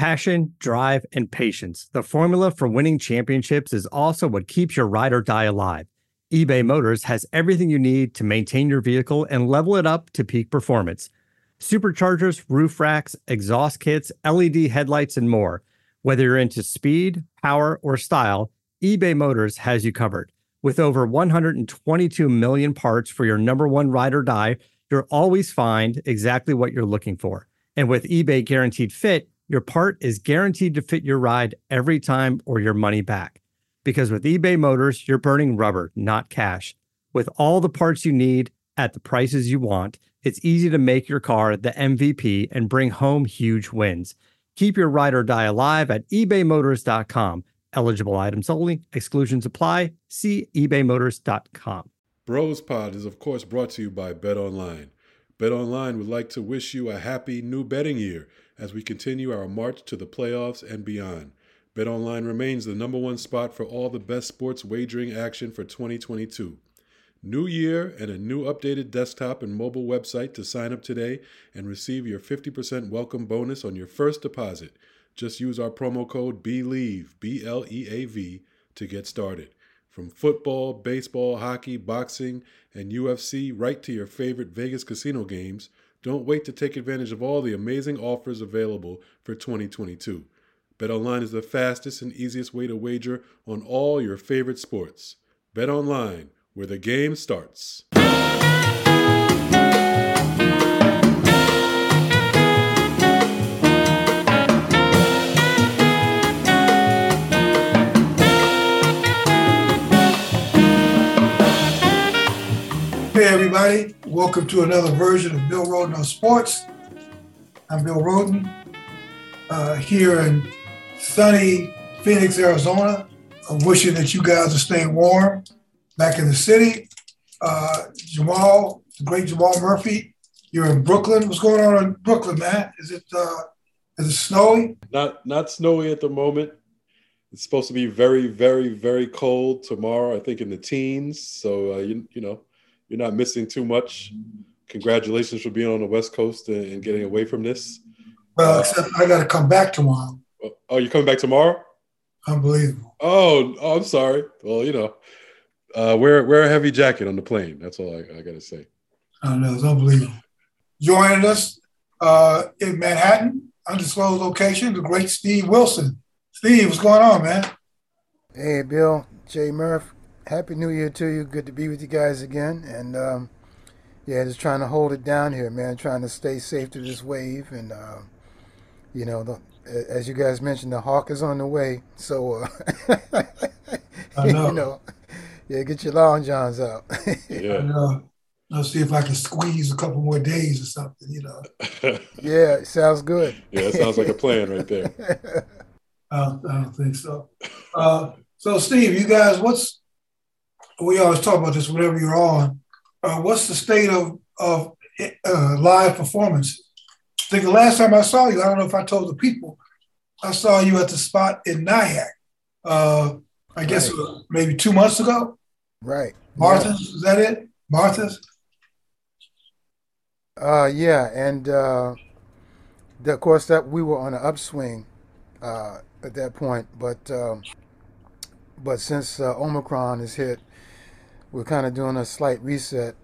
Passion, drive, and patience. The formula for winning championships is also what keeps your ride or die alive. eBay Motors has everything you need to maintain your vehicle and level it up to peak performance. Superchargers, roof racks, exhaust kits, LED headlights, and more. Whether you're into speed, power, or style, eBay Motors has you covered. With over 122 million parts for your number one ride or die, you'll always find exactly what you're looking for. And with eBay Guaranteed Fit, your part is guaranteed to fit your ride every time or your money back. Because with eBay Motors, you're burning rubber, not cash. With all the parts you need at the prices you want, it's easy to make your car the MVP and bring home huge wins. Keep your ride or die alive at ebaymotors.com. Eligible items only. Exclusions apply. See ebaymotors.com. Bros Pod is of course brought to you by BetOnline. BetOnline would like to wish you a happy new betting year as we continue our march to the playoffs and beyond. BetOnline remains the number one spot for all the best sports wagering action for 2022. New year and a new updated desktop and mobile website to sign up today and receive your 50% welcome bonus on your first deposit. Just use our promo code BLEAV, B-L-E-A-V, to get started. From football, baseball, hockey, boxing, and UFC, right to your favorite Vegas casino games, don't wait to take advantage of all the amazing offers available for 2022. BetOnline is the fastest and easiest way to wager on all your favorite sports. BetOnline, where the game starts. Hey everybody, welcome to another version of Bill Rhoden on Sports. I'm Bill Rhoden, here in sunny Phoenix, Arizona. I'm wishing that you guys are staying warm back in the city. Jamal, the great Jamal Murphy, you're in Brooklyn. What's going on in Brooklyn, man? Is it snowy? Not snowy at the moment. It's supposed to be very, very, very cold tomorrow, I think in the teens. So, you know, you're not missing too much. Congratulations for being on the West Coast and getting away from this. Well, except I got to come back tomorrow. Oh, you're coming back tomorrow? Unbelievable. Oh, I'm sorry. Well, you know, wear a heavy jacket on the plane. That's all I got to say. I know, it's unbelievable. Joining us in Manhattan, undisclosed location, the great Steve Wilson. Steve, what's going on, man? Hey, Bill, Jay Murph. Happy New Year to you. Good to be with you guys again. And, yeah, just trying to hold it down here, man, trying to stay safe through this wave. And, you know, as you guys mentioned, the hawk is on the way. So, I know. you know, yeah, get your long johns out. Yeah. I know. I'll see if I can squeeze a couple more days or something, you know. Yeah, it sounds good. Yeah, that sounds like a plan right there. I don't think so. So, Steve, you guys, we always talk about this whenever you're on. What's the state of live performances? I think the last time I saw you, I don't know if I told the people, I saw you at the spot in Nyack. I guess it was maybe 2 months ago. Right. Martha's, is that it? Martha's? Yeah, and of course that we were on an upswing at that point, but since Omicron has hit, we're kind of doing a slight reset.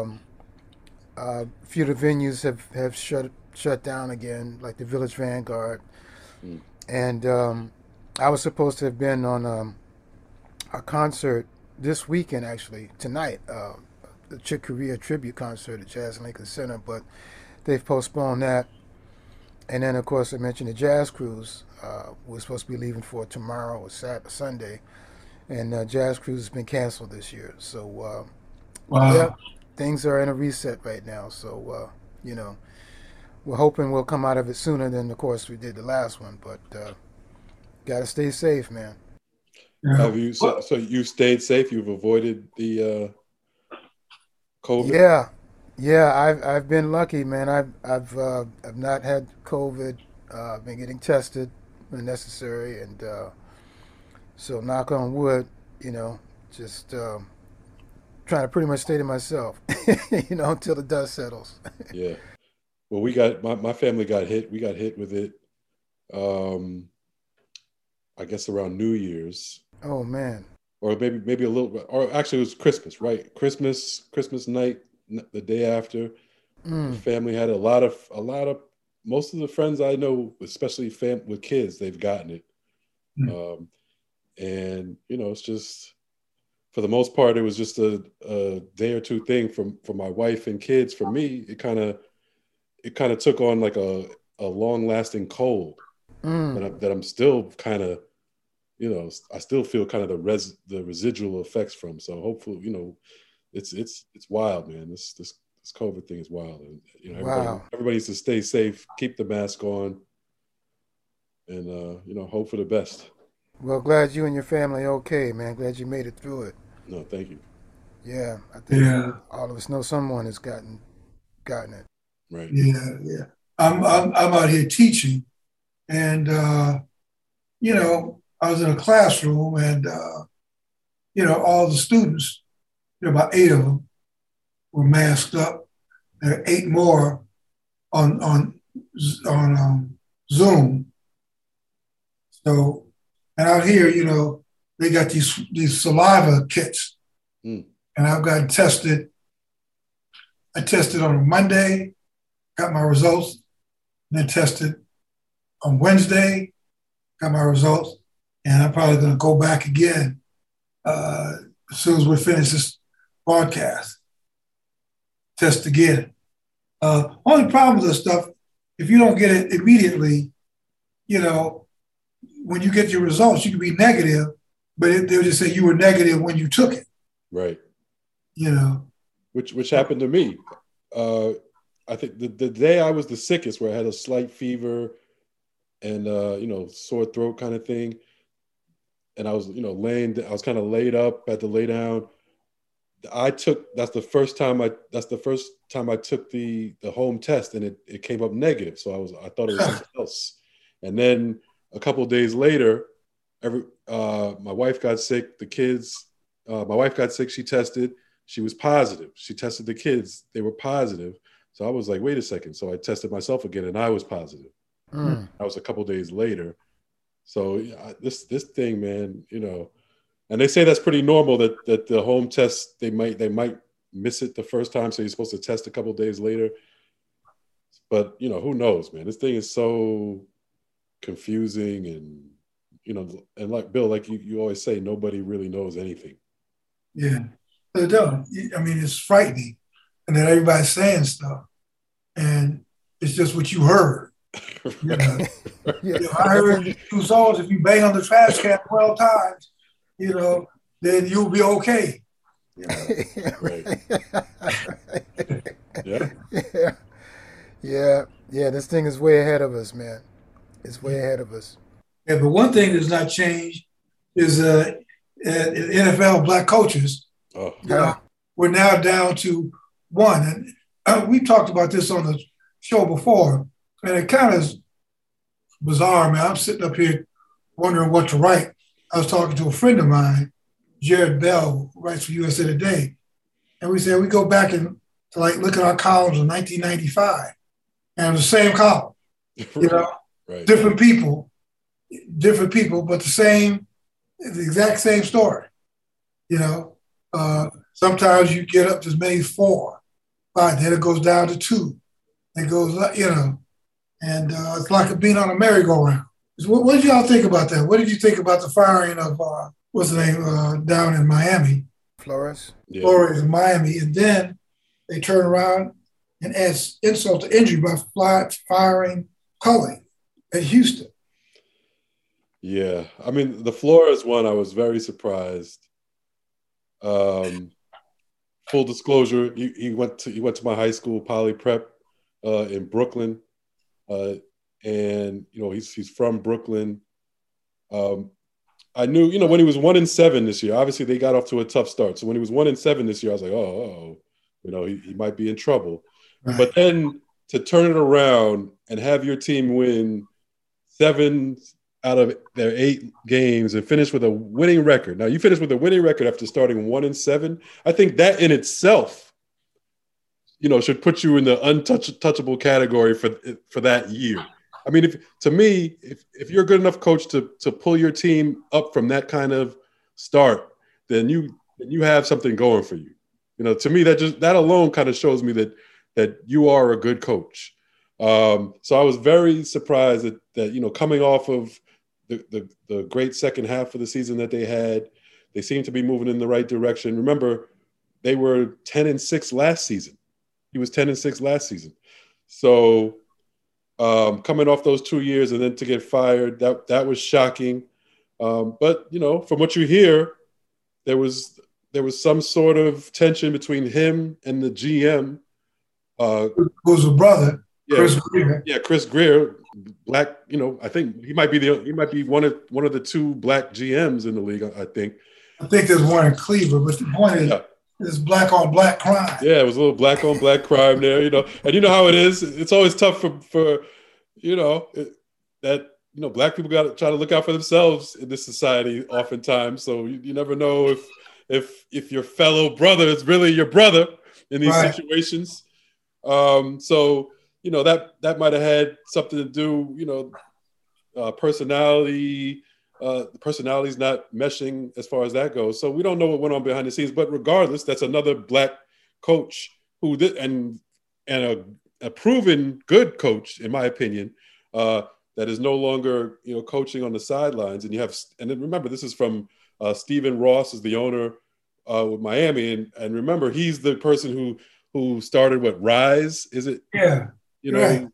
A few of the venues have shut down again, like the Village Vanguard, and I was supposed to have been on a concert this weekend, actually tonight, the Chick Corea tribute concert at Jazz Lincoln Center, but they've postponed that. And then, of course, I mentioned the Jazz Cruise. We're supposed to be leaving for tomorrow or Sunday, and Jazz Cruise has been canceled this year. So, Wow. yeah, things are in a reset right now. So, you know, we're hoping we'll come out of it sooner than, of course, we did the last one. But got to stay safe, man. Yeah. Have you? So you stayed safe. You've avoided the COVID. Yeah. I've been lucky, man. I've not had COVID. I've been getting tested when necessary, and so knock on wood, you know, just trying to pretty much stay to myself, you know, until the dust settles. Yeah. Well, we got my family got hit. We got hit with it um, I guess around New Year's. Oh man. Or maybe a little bit, or actually it was Christmas, right? Christmas night, the day after. The family had a lot of most of the friends I know, especially with kids, they've gotten it. And it's just, for the most part, it was just a day or two thing for my wife and kids. For me, it kind of took on like a long lasting cold that I'm still kind of, I still feel kind of the residual effects from. So hopefully, it's wild, man. This COVID thing is wild, and everybody needs to stay safe, keep the mask on, and hope for the best. Well, glad you and your family are okay, man. Glad you made it through it. No, thank you. Yeah, I think all of us know someone has gotten it. Right. Yeah. I'm out here teaching, and I was in a classroom, and all the students, about 8 of them, were masked up. There are 8 more on Zoom. So, and out here, they got these saliva kits, and I've gotten tested. I tested on a Monday, got my results, then tested on Wednesday, got my results, and I'm probably going to go back again as soon as we finish this broadcast. Test again. Only problem with this stuff, if you don't get it immediately, when you get your results, you can be negative, but they'll just say you were negative when you took it. Right. Which happened to me. I think the day I was the sickest, where I had a slight fever and sore throat kind of thing, and I was I was kind of laid up, had to lay down. That's the first time I took the home test, and it came up negative. So I thought it was something else. And then a couple of days later, my wife got sick. The kids, my wife got sick. She tested. She was positive. She tested the kids. They were positive. So I was like, wait a second. So I tested myself again, and I was positive. That was a couple of days later. So this thing, man, and they say that's pretty normal, that the home test, they might miss it the first time. So you're supposed to test a couple of days later. But, who knows, man? This thing is so confusing, and, and like Bill, like you always say, nobody really knows anything. Yeah, they don't. I mean, it's frightening. And then everybody's saying stuff, and it's just what you heard. I heard 2 songs. If you bang on the trash can 12 times, then you'll be okay. Right. Yeah. This thing is way ahead of us, man. It's way ahead of us. Yeah, but one thing that's not changed is NFL black coaches. We're now down to 1, and we talked about this on the show before, and it kind of is bizarre, man. I'm sitting up here wondering what to write. I was talking to a friend of mine, Jared Bell, who writes for USA Today, and we said we go back and to look at our columns in 1995, and it was the same column, Right. different people, but the exact same story. Sometimes you get up to as many as 4, 5, then it goes down to 2. It goes, and it's like being on a merry-go-round. What did y'all think about that? What did you think about the firing of, what's the name, down in Miami? Flores? Yeah. Flores in Miami. And then they turn around and add insult to injury by firing Cully at Houston. Yeah. I mean, the Flores one, I was very surprised. Full disclosure, he went to my high school, Poly Prep, in Brooklyn. And he's from Brooklyn. I knew, when he was 1-7 this year, obviously they got off to a tough start. So when he was 1-7 this year, I was like, he might be in trouble. Right. But then to turn it around and have your team win 7 out of their 8 games and finish with a winning record. Now you finish with a winning record after starting 1-7. I think that in itself, should put you in the untouchable category for that year. I mean, if you're a good enough coach to pull your team up from that kind of start, then you have something going for you. To me, that alone kind of shows me that you are a good coach. So I was very surprised that coming off of the great second half of the season that they had, they seemed to be moving in the right direction. Remember, they were 10-6 last season. He was 10-6 last season. So coming off those 2 years and then to get fired, that was shocking. But from what you hear, there was some sort of tension between him and the GM. Who's a brother, yeah, Chris Grier. Yeah, Chris Grier, black. I think he might be one of the two black GMs in the league. I think there's one in Cleveland, but the point is, it's black on black crime. Yeah, it was a little black on black crime there. And you know how it is. It's always tough for black people got to try to look out for themselves in this society oftentimes. So you never know if your fellow brother is really your brother in these situations. So that might have had something to do. Personality. The personality's not meshing as far as that goes. So we don't know what went on behind the scenes. But regardless, that's another black coach who did and a proven good coach, in my opinion. That is no longer, coaching on the sidelines. And then remember, this is from Stephen Ross is the owner with Miami. And remember, he's the person who started Rise, is it? Yeah. Right.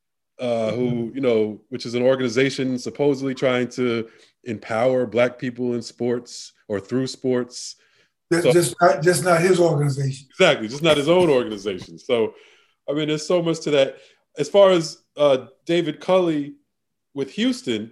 Which is an organization supposedly trying to empower black people in sports or through sports. Just not his organization. Exactly. Just not his own organization. So, I mean, there's so much to that. As far as David Culley with Houston,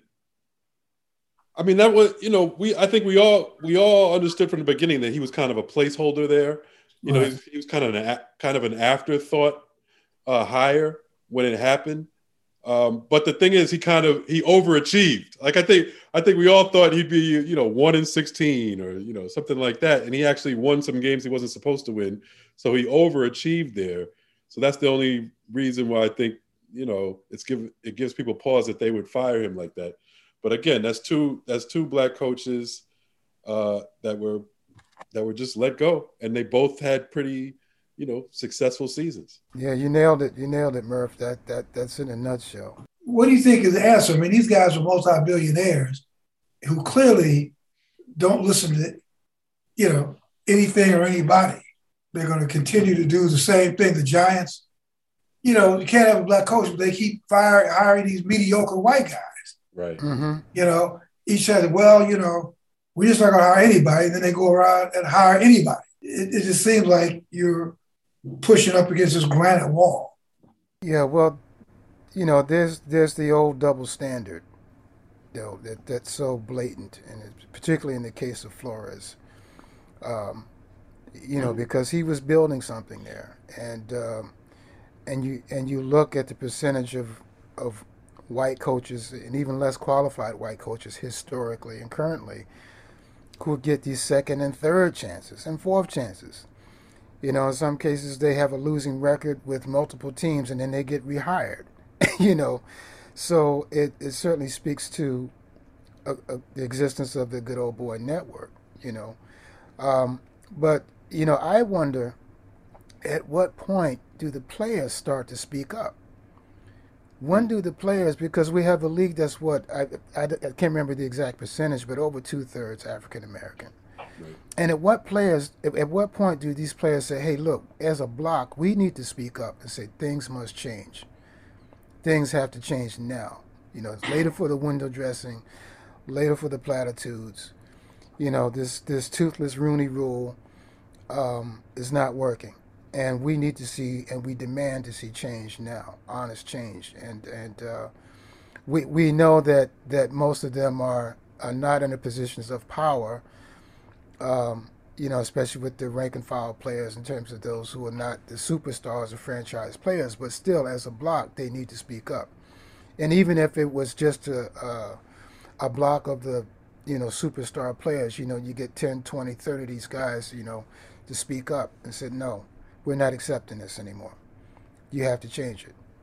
I mean, that was, I think we all understood from the beginning that he was kind of a placeholder there. Right. He was kind of an afterthought hire when it happened. But the thing is, he overachieved. Like I think we all thought he'd be 1-16 or something like that, and he actually won some games he wasn't supposed to win. So he overachieved there. So that's the only reason why I think it gives people pause that they would fire him like that. But again, that's two black coaches that were just let go, and they both had pretty successful seasons. Yeah, you nailed it, Murph. That's in a nutshell. What do you think is the answer? I mean, these guys are multi-billionaires who clearly don't listen to, anything or anybody. They're going to continue to do the same thing. The Giants, you can't have a black coach, but they keep hiring these mediocre white guys. Right. Mm-hmm. Each says, well, we're just not going to hire anybody. And then they go around and hire anybody. It just seems like you're pushing up against this granite wall. Yeah, well, there's the old double standard, that's so blatant, and particularly in the case of Flores, because he was building something there, and you look at the percentage of white coaches and even less qualified white coaches historically and currently who get these second and third chances and fourth chances. In some cases they have a losing record with multiple teams and then they get rehired, So it certainly speaks to the existence of the good old boy network, But, I wonder at what point do the players start to speak up? When do the players, because we have a league that's I can't remember the exact percentage, but over 2/3 African American. Right. And at what point do these players say, hey, look, as a block, we need to speak up and say things must change. Things have to change now. It's later for the window dressing, later for the platitudes. This toothless Rooney rule is not working. And we need to see, and we demand to see change now, honest change. And we know that most of them are not in the positions of power, especially with the rank and file players in terms of those who are not the superstars or franchise players, but still as a block, they need to speak up. And even if it was just a block of the, superstar players, you get 10, 20, 30 of these guys, to speak up and say, no, we're not accepting this anymore. You have to change it.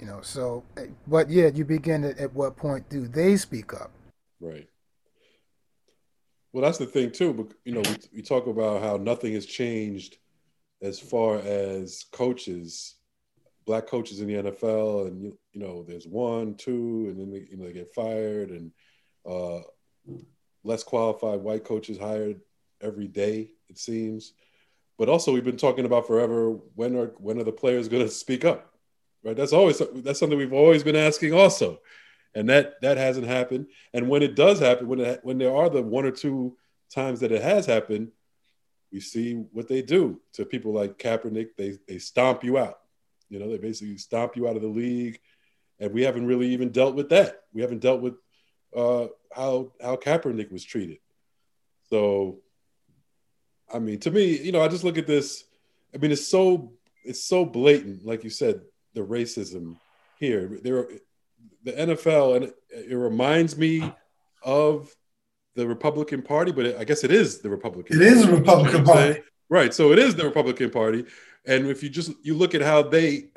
So, but yeah, you begin at what point do they speak up? Right. Well, that's the thing too. But we talk about how nothing has changed as far as coaches, black coaches in the NFL, and there's one, two, and then they get fired, and uh, less qualified white coaches hired every day, it seems. But also, we've been talking about forever, when are the players going to speak up? Right? That's something we've always been asking also, and that hasn't happened. And when it does happen, when there are the one or two times that it has happened, we see what they do to people like Kaepernick. They stomp you out. They basically stomp you out of the league, and we haven't really even dealt with that. We haven't dealt with how Kaepernick was treated. So, I mean, to me, I just look at this. I mean, it's so blatant, like you said, the racism here. The NFL, and it reminds me of the Republican Party, but I guess it is the Republican Party. It is the Republican Party. Right. So it is the Republican Party. And if you look at how they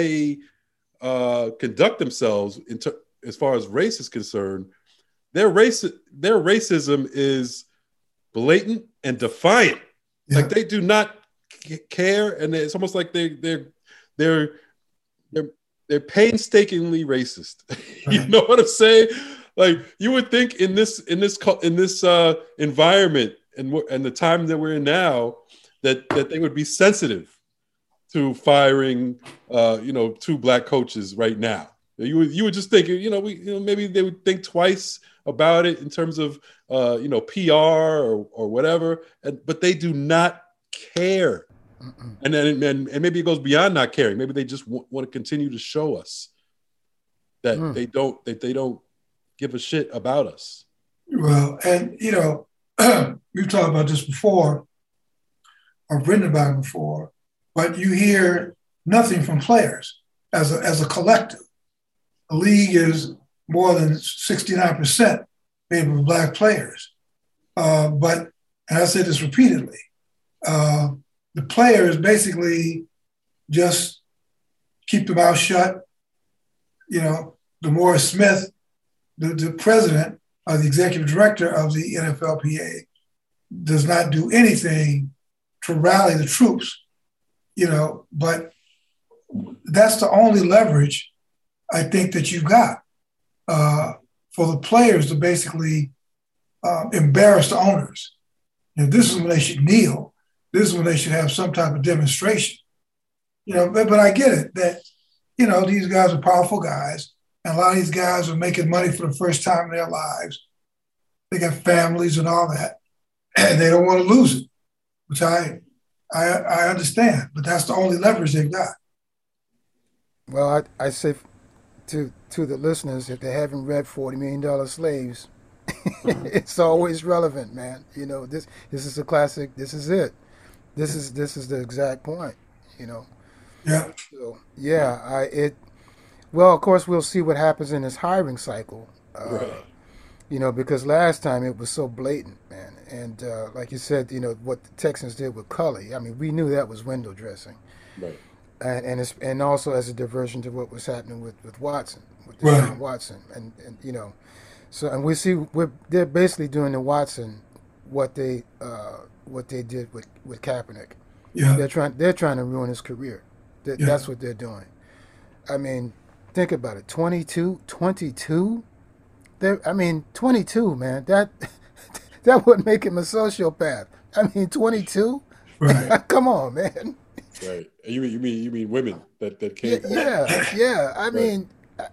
conduct themselves as far as race is concerned, their racism is blatant and defiant. Yeah. Like, they do not care, and it's almost like they're painstakingly racist. You know what I'm saying? Like, you would think in this environment and the time that we're in now that they would be sensitive to firing two black coaches right now. You would just think maybe they would think twice about it in terms of PR or whatever, but they do not care. And maybe it goes beyond not caring. Maybe they just want to continue to show us that they don't give a shit about us. Well, and we've talked about this before, or written about it before, but you hear nothing from players as a collective. The league is more than 69% made of black players. But, and I say this repeatedly, the players basically just keep their mouth shut. DeMaurice Smith, the president or the executive director of the NFLPA, does not do anything to rally the troops, but that's the only leverage I think that you've got for the players to basically embarrass the owners. This is when they should kneel. This is when they should have some type of demonstration. But I get it that, these guys are powerful guys, and a lot of these guys are making money for the first time in their lives. They got families and all that, and they don't want to lose it, which I understand, but that's the only leverage they've got. Well, I say to the listeners, if they haven't read $40 Million Slaves, it's always relevant, man. This is a classic. This is it. This is the exact point. Yeah. So yeah, well, of course, we'll see what happens in this hiring cycle. Right. Because last time it was so blatant, man. And like you said, what the Texans did with Cully. I mean, we knew that was window dressing. Right. And also as a diversion to what was happening with Watson, right. Watson, and so, and we see they're basically doing to Watson what they did with Kaepernick. Yeah. They're trying to ruin his career. That's what they're doing. I mean, think about it. 22. 22, man. That would make him a sociopath. I mean, 22. Right. Come on, man. Right. You mean women that came? Yeah. I mean,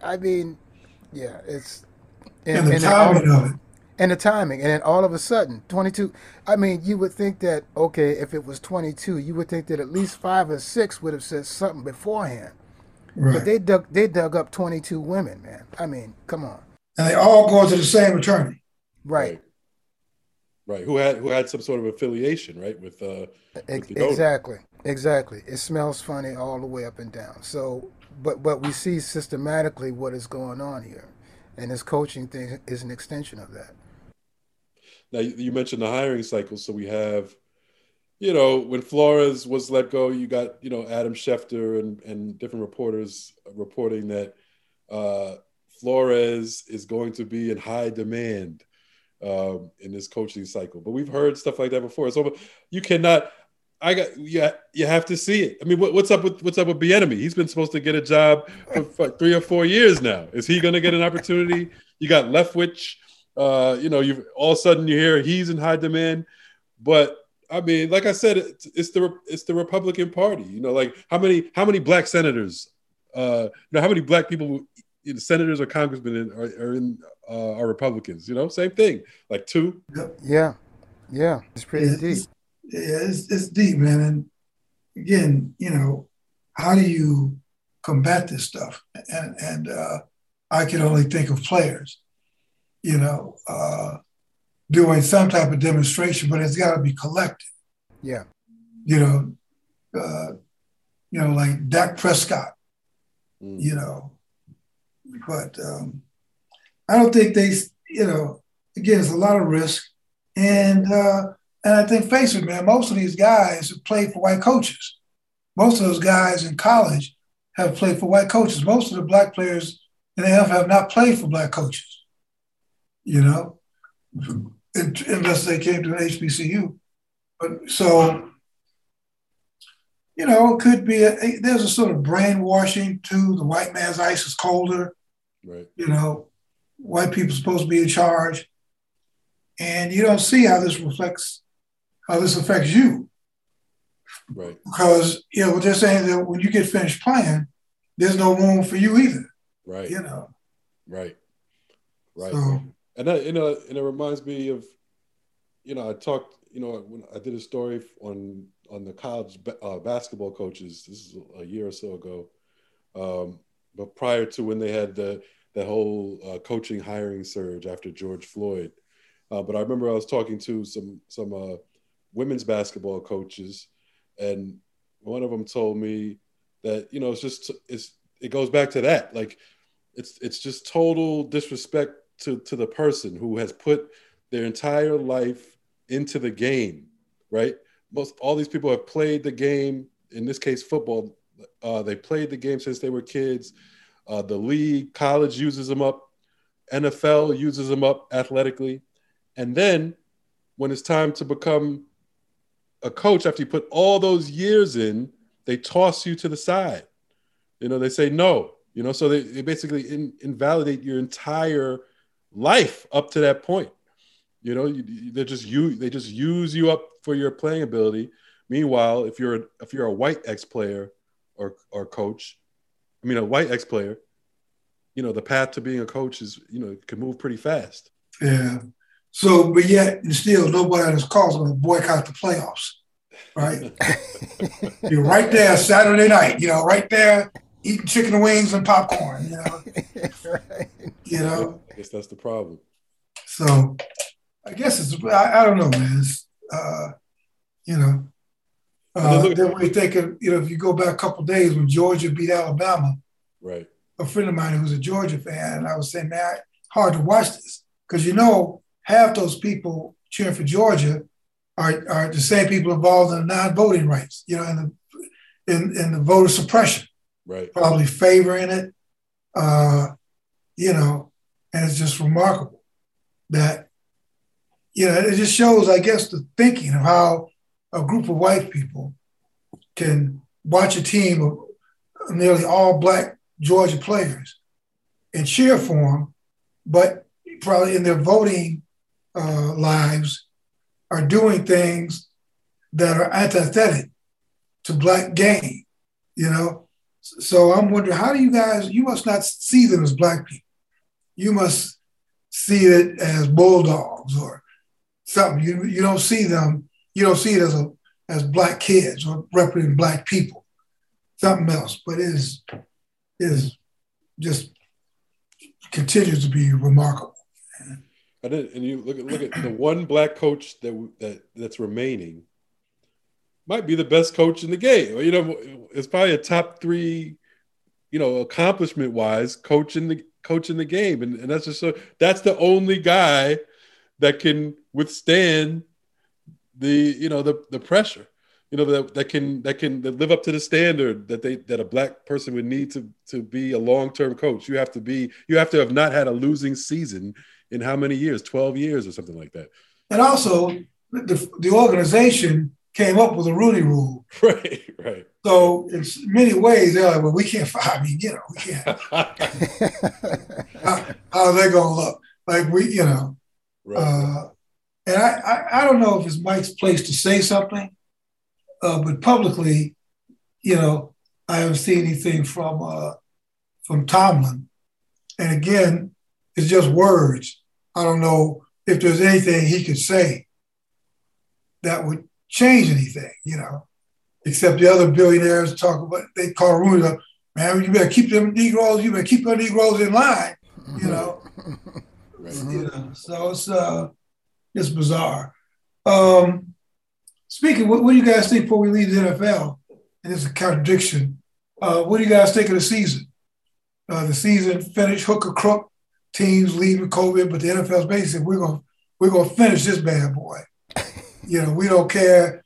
it's and the timing of it. And the timing, and then all of a sudden, 22. I mean, you would think that, okay, if it was 22, you would think that at least 5 or 6 would have said something beforehand. Right. But they dug up 22 women, man. I mean, come on. And they all go to the same attorney. Right. Who had some sort of affiliation, right, with exactly. It smells funny all the way up and down. So, but we see systematically what is going on here, and this coaching thing is an extension of that. Now, you mentioned the hiring cycle, so we have when Flores was let go, you got, Adam Schefter and different reporters reporting that Flores is going to be in high demand in this coaching cycle. But we've heard stuff like that before. So you cannot. You have to see it. I mean, what's up with Bieniemy? He's been supposed to get a job for 3 or 4 years now. Is he going to get an opportunity? You got Leftwich. You've all of a sudden you hear he's in high demand. But I mean, like I said, it's the Republican Party. Like how many black senators? How many black people, senators or congressmen are Republicans? Same thing. Like 2. Yeah, it's pretty deep. It's deep, man. And again, how do you combat this stuff? And I can only think of players, doing some type of demonstration, but it's got to be collective. Yeah. Like Dak Prescott, but I don't think they, again, it's a lot of risk. And I think, face it, man, most of these guys have played for white coaches. Most of those guys in college have played for white coaches. Most of the black players in the NFL have not played for black coaches, unless they came to an HBCU. But so, it could be, there's a sort of brainwashing too. The white man's ice is colder. Right. White people are supposed to be in charge. And you don't see how this affects you. Right. Because, what they're saying is that when you get finished playing, there's no room for you either. Right. Right. So, and that, and it reminds me of, I talked, when I did a story on the college basketball coaches. This is a year or so ago. But prior to when they had that whole coaching hiring surge after George Floyd. But I remember I was talking to some women's basketball coaches, and one of them told me that, it goes back to that. Like it's just total disrespect to the person who has put their entire life into the game, right? All these people have played the game, in this case, football. They played the game since they were kids. The league, college uses them up. NFL uses them up athletically. And then when it's time to become a coach, after you put all those years in, they toss you to the side. They say no. So they basically invalidate your entire life up to that point. They just use you up for your playing ability. Meanwhile, if you're a white ex-player or coach, a white ex-player, the path to being a coach is, can move pretty fast. Yeah. So, but yet, and still, nobody on this call is going to boycott the playoffs, right? You're right there Saturday night, right there eating chicken wings and popcorn, Right. I guess that's the problem. So, I guess I don't know, man. Then we're thinking, if you go back a couple of days when Georgia beat Alabama, right? A friend of mine who's a Georgia fan, and I was saying, man, hard to watch this because half those people cheering for Georgia are the same people involved in the non-voting rights, in the voter suppression, right? Probably favoring it, and it's just remarkable that, it just shows, I guess, the thinking of how a group of white people can watch a team of nearly all black Georgia players and cheer for them, but probably in their voting lives are doing things that are antithetic to black gain, So I'm wondering, how do you must not see them as black people. You must see it as bulldogs or something. You don't see it as black kids or representing black people, something else. But it is just continues to be remarkable. And you look at the one black coach that's remaining might be the best coach in the game. It's probably a top 3, accomplishment wise coach in the game, and that's just that's the only guy that can withstand the pressure, that live up to the standard that a black person would need to be a long-term coach. You have to have not had a losing season in how many years? 12 years or something like that. And also, the organization came up with a Rooney Rule. Right. So in many ways, they're like, well, we can't fire me, we can't. How's that going to look? Like Right. And I don't know if it's Mike's place to say something, but publicly, I haven't seen anything from Tomlin. And again, it's just words. I don't know if there's anything he could say that would change anything, except the other billionaires talk about, they call Rooney up, man, you better keep them Negroes, in line, Right. So it's bizarre. Speaking, what do you guys think before we leave the NFL? And it's a contradiction. What do you guys think of the season? The season finished hook or crook, teams leaving COVID, but the NFL's basically we're gonna finish this bad boy. We don't care.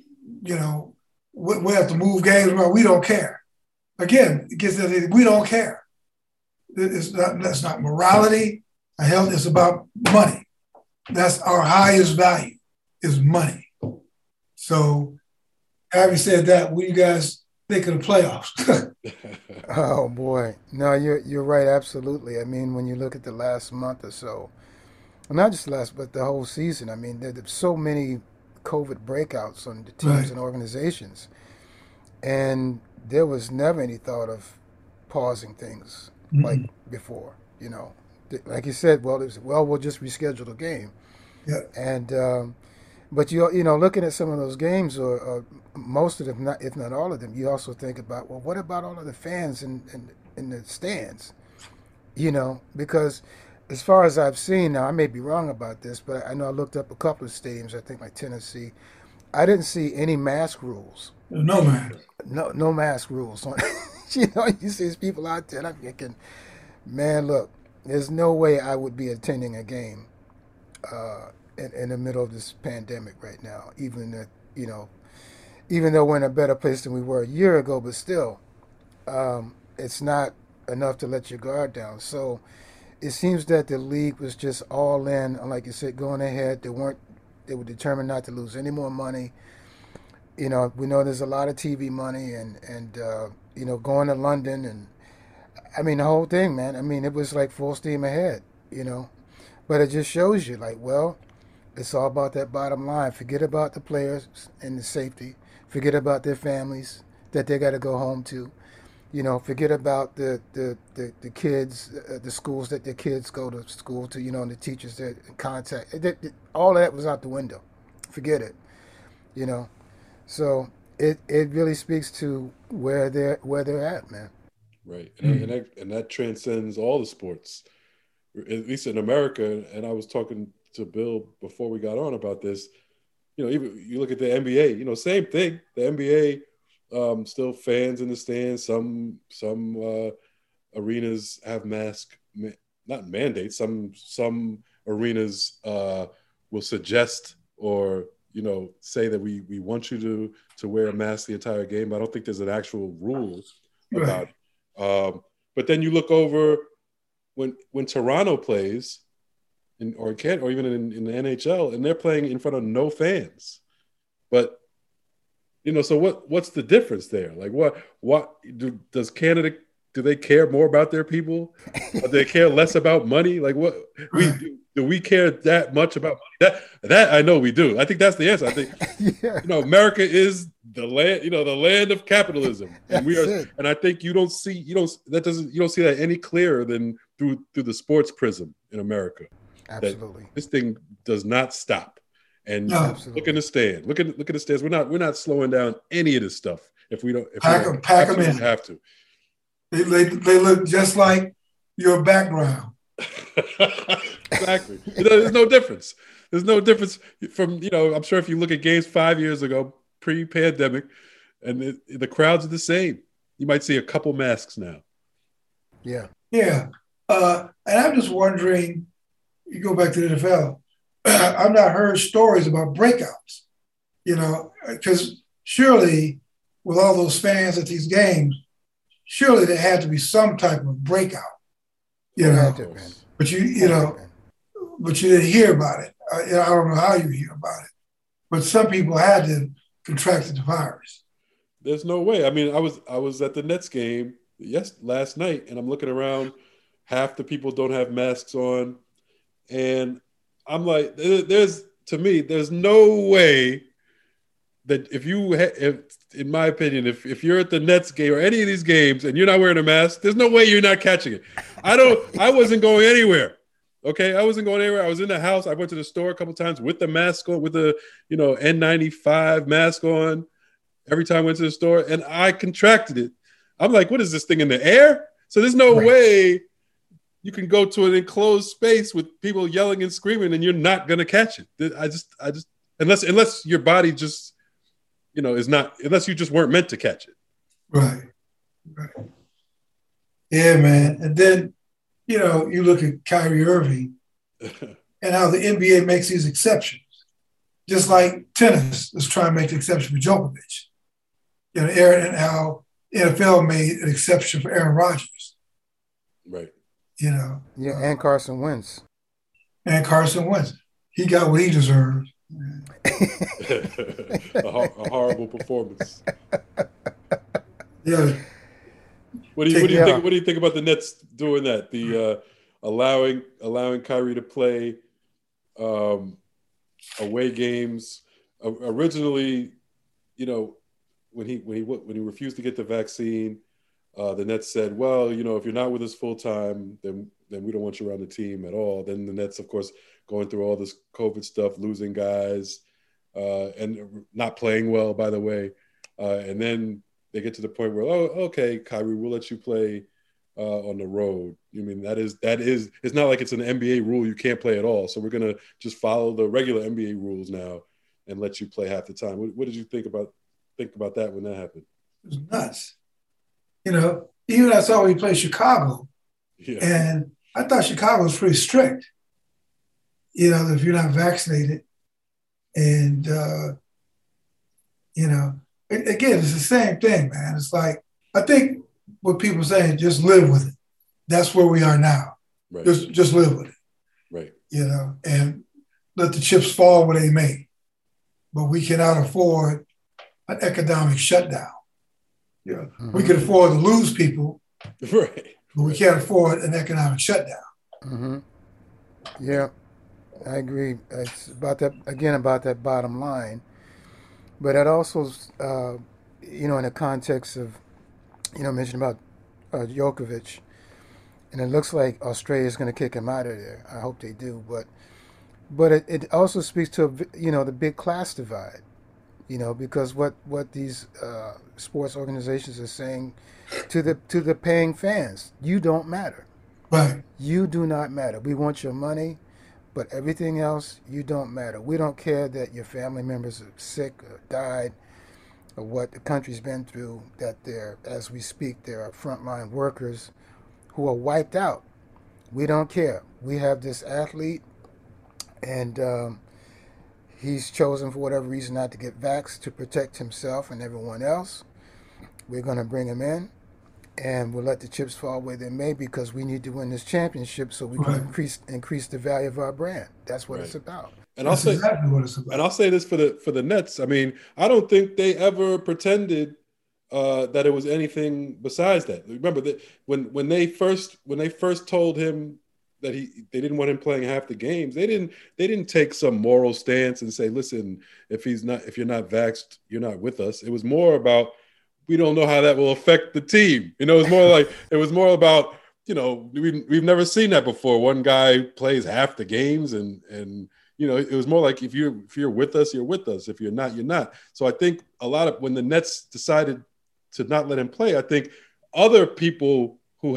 We have to move games around. We don't care. Again, it gets that we don't care. That's not morality. Health. It's about money. That's our highest value is money. So, having said that, what do you guys think of the playoffs? Oh boy, no, you're right, absolutely. I mean, when you look at the last month or so, well, not just last, but the whole season. I mean, there's so many COVID breakouts on the teams Right. and organizations, and there was never any thought of pausing things like before. Like you said, we'll just reschedule the game. Yeah. And but looking at some of those games, or most of them, if not all of them, you also think about, well, what about all of the fans in the stands? Because as far as I've seen, now I may be wrong about this, but I know I looked up a couple of stadiums, I think like Tennessee. I didn't see any mask rules. No, man. No mask rules. You see these people out there, and I'm thinking, man, look, there's no way I would be attending a game in the middle of this pandemic right now, even though we're in a better place than we were a year ago, but still, it's not enough to let your guard down. So it seems that the league was just all in, like you said, going ahead. They were determined not to lose any more money. We know there's a lot of TV money and going to London, and I mean the whole thing, man. I mean, it was like full steam ahead, but it just shows you, like, well, it's all about that bottom line. Forget about the players and the safety. Forget about their families that they got to go home to. Forget about the kids, the schools that their kids go to school to, and the teachers that in contact. All of that was out the window. Forget it. So it really speaks to where they're at, man. Right. And that transcends all the sports, at least in America. And I was talking to Bill before we got on about this. Even you look at the NBA, same thing. The NBA, still fans in the stands. Some arenas have not mandates. Some arenas will suggest or say that we want you to wear a mask the entire game. I don't think there's an actual rule about it. But then you look over when Toronto plays, or even in the NHL, and they're playing in front of no fans. But so what's the difference there? Like does Canada, do they care more about their people? Do they care less about money? Like what do we care that much about money? That I know we do. I think that's the answer. I think America is the land, the land of capitalism, and we are. And I think you don't see that any clearer than through the sports prism in America. Absolutely, this thing does not stop. And look in the stand. Look at the stands. We're not slowing down any of this stuff. If we don't, pack them in. Have to. They look just like your background. Exactly. There's no difference. There's no difference from I'm sure if you look at games 5 years ago, pre-pandemic, and the crowds are the same. You might see a couple masks now. Yeah. Yeah. And I'm just wondering. You go back to the NFL. I've not heard stories about breakouts. because surely with all those fans at these games, surely there had to be some type of breakout, but but you didn't hear about it. I don't know how you hear about it, but some people had to contract the virus. There's no way. I mean, I was at the Nets game last night, and I'm looking around. Half the people don't have masks on, and I'm like, there's no way that if in my opinion, if you're at the Nets game or any of these games and you're not wearing a mask, there's no way you're not catching it. I wasn't going anywhere. Okay, I wasn't going anywhere. I was in the house. I went to the store a couple times with the mask on, with the N95 mask on. Every time I went to the store, and I contracted it. I'm like, what is this thing in the air? So there's no way you can go to an enclosed space with people yelling and screaming, and you're not gonna catch it. I just unless your body just is not, unless you just weren't meant to catch it. Right. Yeah, man. And then you look at Kyrie Irving and how the NBA makes these exceptions, just like tennis is trying to make the exception for Djokovic. Aaron, and how NFL made an exception for Aaron Rodgers. Right. Yeah, and Carson Wentz. He got what he deserved. a horrible performance. Yeah. What do you think? What do you think about the Nets doing that? The allowing Kyrie to play away games. Originally, when he refused to get the vaccine, the Nets said, well, if you're not with us full time, then we don't want you around the team at all. Then the Nets, of course, going through all this COVID stuff, losing guys, and not playing well, by the way. And then they get to the point where, oh, okay, Kyrie, we'll let you play on the road. I mean, that is, it's not like it's an NBA rule you can't play at all. So we're going to just follow the regular NBA rules now and let you play half the time. What did you think about that when that happened? It was nuts. Even I saw when he played Chicago, and I thought Chicago was pretty strict. If you're not vaccinated, and again, it's the same thing, man. It's like, I think what people are saying, just live with it. That's where we are now. Right. Just live with it. Right. And let the chips fall where they may. But we cannot afford an economic shutdown. Mm-hmm. We can afford to lose people, right? But we can't afford an economic shutdown. Mm-hmm. Yeah, I agree. It's about that bottom line. But it also, in the context of, mentioned about Djokovic, and it looks like Australia is going to kick him out of there. I hope they do. But it also speaks to, the big class divide. Because what these sports organizations are saying to the paying fans, you don't matter. Right. You do not matter. We want your money, but everything else, you don't matter. We don't care that your family members are sick or died or what the country's been through, that as we speak, there are frontline workers who are wiped out. We don't care. We have this athlete, and he's chosen for whatever reason not to get vaxxed to protect himself and everyone else. We're going to bring him in, and we'll let the chips fall where they may, because we need to win this championship so we can increase the value of our brand. That's what it's about. And I'll say exactly what it's about. And I'll say this for the Nets. I mean, I don't think they ever pretended that it was anything besides that. Remember that when they first told him that they didn't want him playing half the games, they didn't take some moral stance and say, listen, if you're not vaxxed, you're not with us. It was more about, we don't know how that will affect the team. It was more about, we've never seen that before. One guy plays half the games, and it was more like, if you're with us, you're with us. If you're not, you're not. So I think when the Nets decided to not let him play, I think other people who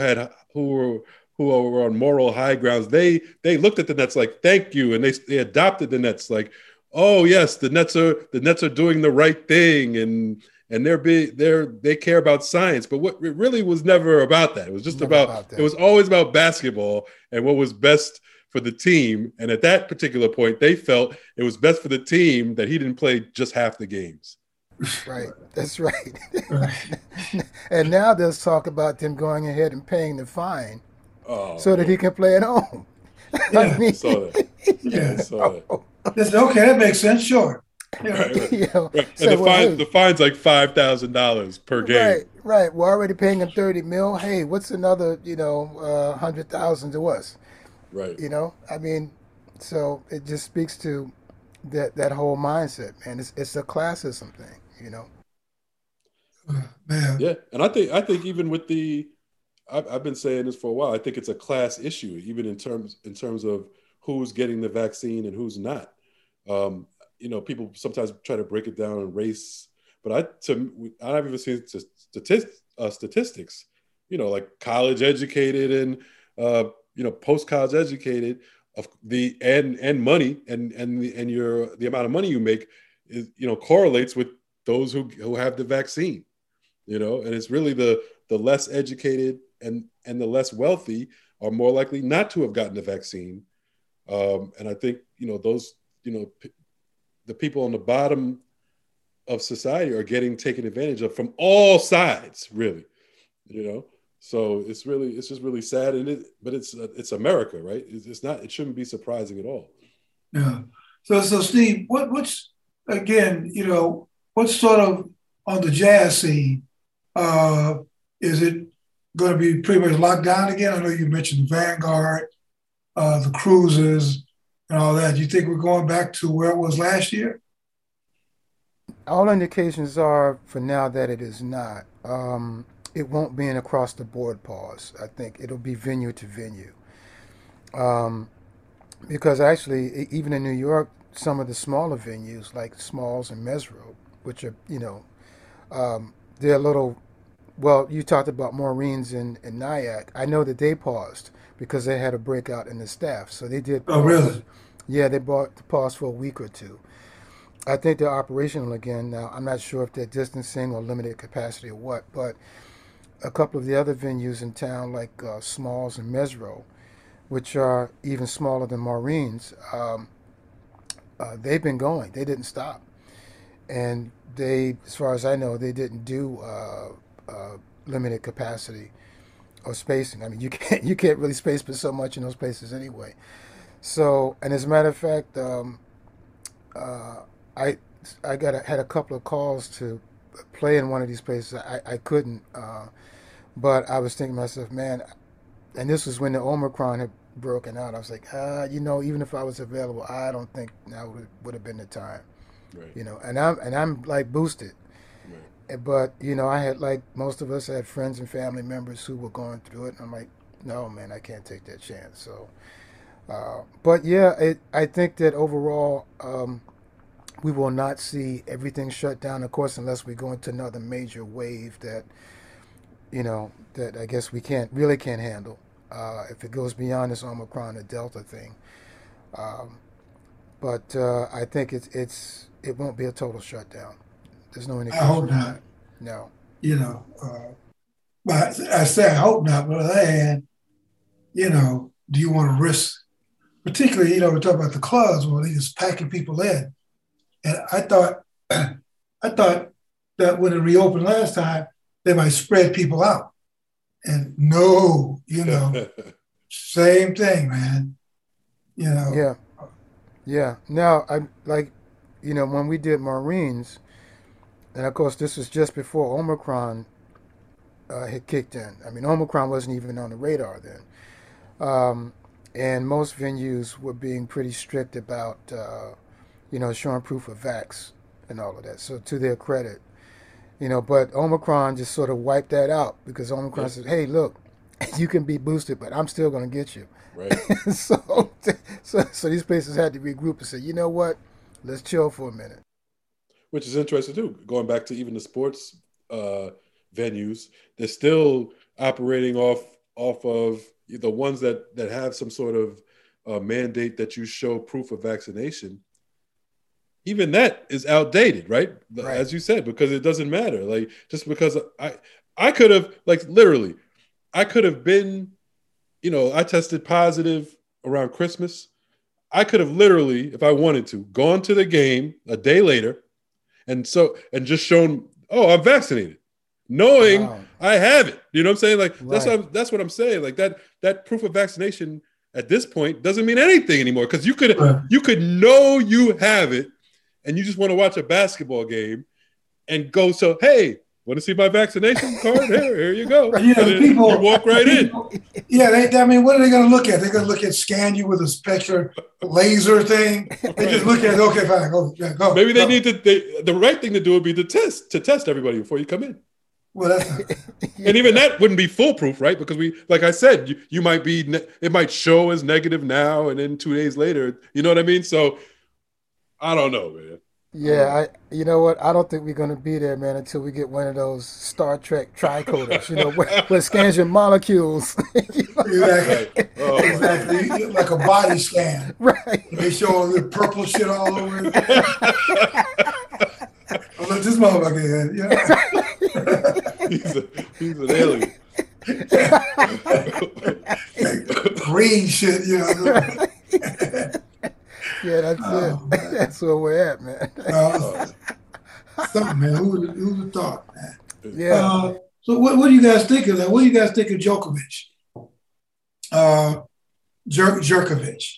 were on moral high grounds, they looked at the Nets like, thank you, and they adopted the Nets like, oh yes, the Nets are doing the right thing, and they care about science. But what it really was never about that. It was just it was always about basketball and what was best for the team. And at that particular point, they felt it was best for the team that he didn't play just half the games. Right. That's right. And now there's talk about them going ahead and paying the fine so that he can play at home. Yeah. I mean, I saw that. Yeah. I saw that. Listen, okay, that makes sense. Sure. Yeah. Right. you know, Right. say, And well, hey, the fine's like $5,000 per game. right, right. We're already paying him 30 mil. Hey, what's another, 100,000 to us? Right. I mean, so it just speaks to that whole mindset, man. It's a classism thing. Man. Yeah. And I think even with I've been saying this for a while. I think it's a class issue, even in terms of who's getting the vaccine and who's not. People sometimes try to break it down in race, but I've even seen statistics. Like college educated and post college educated of and money and the amount of money you make is correlates with those who have the vaccine. And it's really the less educated and the less wealthy are more likely not to have gotten the vaccine. And I think, those, the people on the bottom of society are getting taken advantage of from all sides, really, So it's just really sad. But it's America, right? It shouldn't be surprising at all. Yeah. So Steve, what's again, what's sort of on the Jazz scene? Is it going to be pretty much locked down again? I know you mentioned the Vanguard, the cruises, and all that. Do you think we're going back to where it was last year? All indications are for now that it is not. It won't be an across the board pause. I think it'll be venue to venue. Because actually, even in New York, some of the smaller venues like Smalls and Mesro, which are, they're a little, well, you talked about Maureen's and Nyack. I know that they paused because they had a breakout in the staff. So they did. Oh, really? Yeah, they paused for a week or two. I think they're operational again now. I'm not sure if they're distancing or limited capacity or what, but a couple of the other venues in town like Smalls and Mesro, which are even smaller than Maureen's, they've been going. They didn't stop. And they, as far as I know, they didn't do limited capacity or spacing. I mean, you can't really space for so much in those places anyway. So, and as a matter of fact, I had a couple of calls to play in one of these places. I couldn't, but I was thinking to myself, man, and this was when the Omicron had broken out. I was like, even if I was available, I don't think now would have been the time. Right. And I'm like boosted. Right. But, I had, like most of us, had friends and family members who were going through it. And I'm like, no, man, I can't take that chance. So, but yeah, I think that overall, we will not see everything shut down, of course, unless we go into another major wave that, that I guess we really can't handle. If it goes beyond this Omicron or Delta thing. But I think it won't be a total shutdown. There's no indication. I hope not. No. But I say I hope not. But on the other hand, do you want to risk, particularly, we talk about the clubs where they're just packing people in. And I thought that when it reopened last time, they might spread people out. And no, same thing, man. Yeah. Yeah. Now, I like, when we did Maureen's, and of course, this was just before Omicron had kicked in. I mean, Omicron wasn't even on the radar then. And most venues were being pretty strict about, showing proof of vax and all of that. So to their credit, but Omicron just sort of wiped that out because Omicron said, hey, look, you can be boosted, but I'm still going to get you. Right. so these places had to regroup and say, you know what, let's chill for a minute. Which is interesting too. Going back to even the sports venues, they're still operating off of the ones that have some sort of mandate that you show proof of vaccination. Even that is outdated, right? As you said, because it doesn't matter. Like, just because I could have, like, literally, I could have been, I tested positive around Christmas, I could have literally, if I wanted to, gone to the game a day later and just shown, oh, I'm vaccinated, knowing I have it. You know what I'm saying? Like that's what I'm saying. Like that proof of vaccination at this point doesn't mean anything anymore, because you could know you have it and you just want to watch a basketball game and go, so hey, want to see my vaccination card? Here you go. People, you walk right in. Yeah, what are they going to look at? They're going to look at, scan you with a spectral laser thing. They just look at, okay, fine, go. Maybe they need to. The right thing to do would be to test everybody before you come in. Well, that's not, and even that wouldn't be foolproof, right? Because like I said, you might be. It might show as negative now, and then 2 days later, you know what I mean? So I don't know, man. Yeah, you know what? I don't think we're going to be there, man, until we get one of those Star Trek tricoders, where it scans your molecules. Exactly. Oh, exactly. Like a body scan. Right. They show the purple shit all over it. Oh, look, this motherfucker here. He's an alien. Green shit, Yeah, that's it. That's where we're at, man. Something, man. Who would have thought, man? Yeah. So what do you guys think of that? What do you guys think of Djokovic? Djokovic.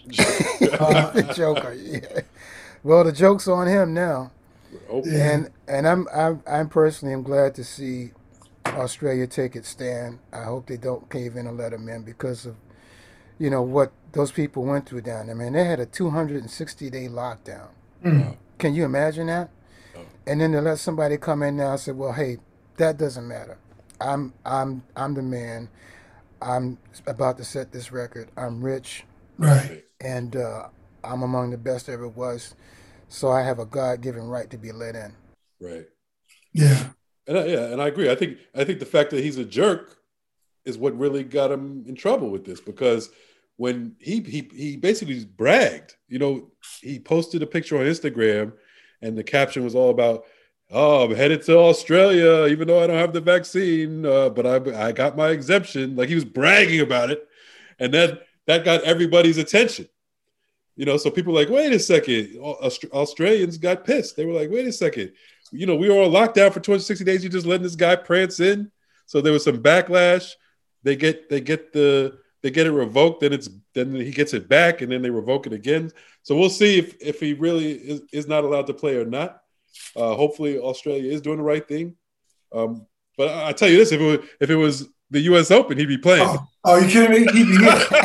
The Joker, yeah. Well, the joke's on him now. Yeah. And I'm personally am glad to see Australia take its stand. I hope they don't cave in and let him in, because of what those people went through down there. Man, they had a 260-day lockdown. Can you imagine that? And then to let somebody come in now and say, well, hey, that doesn't matter. I'm the man. I'm about to set this record. I'm rich. Right. And I'm among the best ever was. So I have a God-given right to be let in. Right. Yeah. And I agree. I think the fact that he's a jerk is what really got him in trouble with this, because when he basically bragged, he posted a picture on Instagram and the caption was all about, oh, I'm headed to Australia, even though I don't have the vaccine, but I got my exemption. Like, he was bragging about it. And that got everybody's attention. So people were like, wait a second, Australians got pissed. They were like, wait a second, we were on lockdown for 260 days. You just letting this guy prance in. So there was some backlash. They get it revoked, then he gets it back, and then they revoke it again. So we'll see if he really is not allowed to play or not. Hopefully Australia is doing the right thing. But I tell you this, if it was the U.S. Open, he'd be playing. Oh, you kidding me? He'd be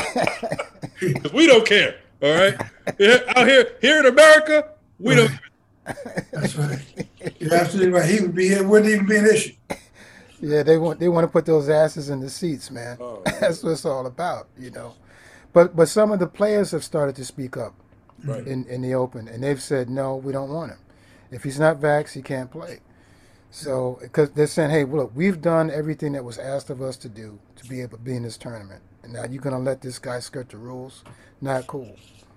here. Because we don't care. All right, out here in America, we don't. That's right. You're absolutely right. He would be here. Wouldn't even be an issue. Yeah, they want to put those asses in the seats, man. Oh, That's what it's all about, But some of the players have started to speak up in the Open, and they've said, no, we don't want him. If he's not vaxxed, he can't play. So, because they're saying, hey, look, we've done everything that was asked of us to do to be able to be in this tournament, and now you're going to let this guy skirt the rules? Not cool.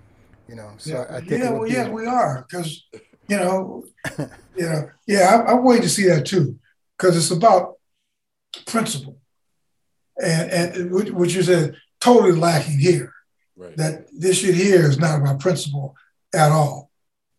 So I think we are, because I'm waiting to see that too, because it's about principle, and which you said totally lacking here. Right. That this shit here is not about principle at all.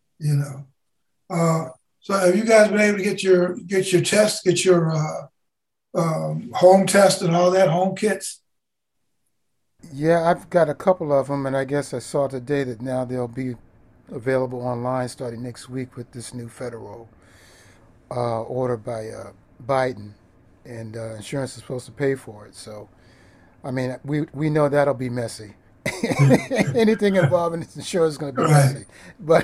So have you guys been able to get your test, get your home test and all that, home kits? Yeah, I've got a couple of them, and I guess I saw today that now they'll be available online starting next week with this new federal order by Biden, and insurance is supposed to pay for it. So, I mean, we know that'll be messy. Anything involving insurance is going to be messy. But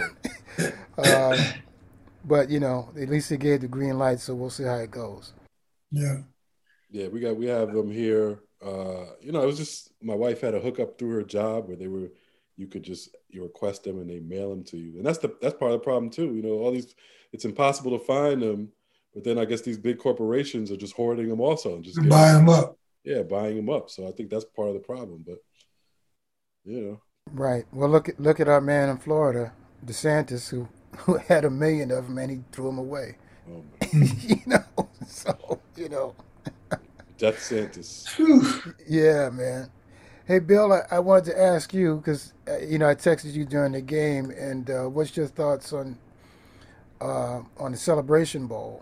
at least they gave the green light, so we'll see how it goes. Yeah. Yeah, we have them here. It was just, my wife had a hookup through her job where you request them and they mail them to you. And that's part of the problem too. All these, it's impossible to find them, but then I guess these big corporations are just hoarding them also and just buying them up. Yeah, buying them up. So I think that's part of the problem, but Right. Well, look at our man in Florida, DeSantis, who had 1 million of them and he threw them away. Oh, So Death Santis. Yeah, man. Hey, Bill, I wanted to ask you because I texted you during the game, and what's your thoughts on the Celebration Bowl?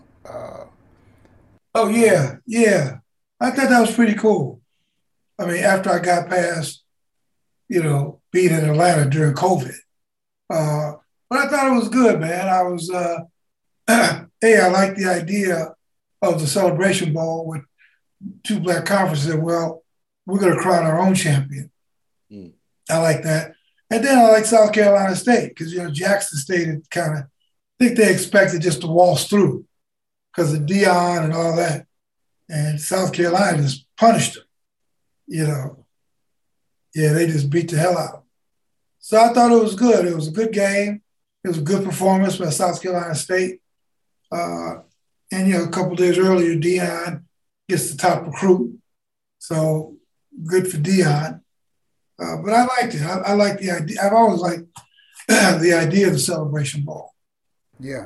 Oh yeah, yeah. I thought that was pretty cool. I mean, after I got past, being in Atlanta during COVID, uh, but I thought it was good, man. I was, hey, I like the idea of the Celebration Bowl with two black conferences. And, well, we're going to crown our own champion. Mm. I like that. And then I like South Carolina State because, Jackson State had kind of, I think they expected just to waltz through because of Dion and all that. And South Carolina just punished them, you know. Yeah, they just beat the hell out of them. So I thought it was good. It was a good game. It was a good performance by South Carolina State. And, a couple of days earlier, Dion gets the top recruit. So good for Dion. But I liked it. I like the idea. I've always liked the idea of the Celebration Bowl. Yeah.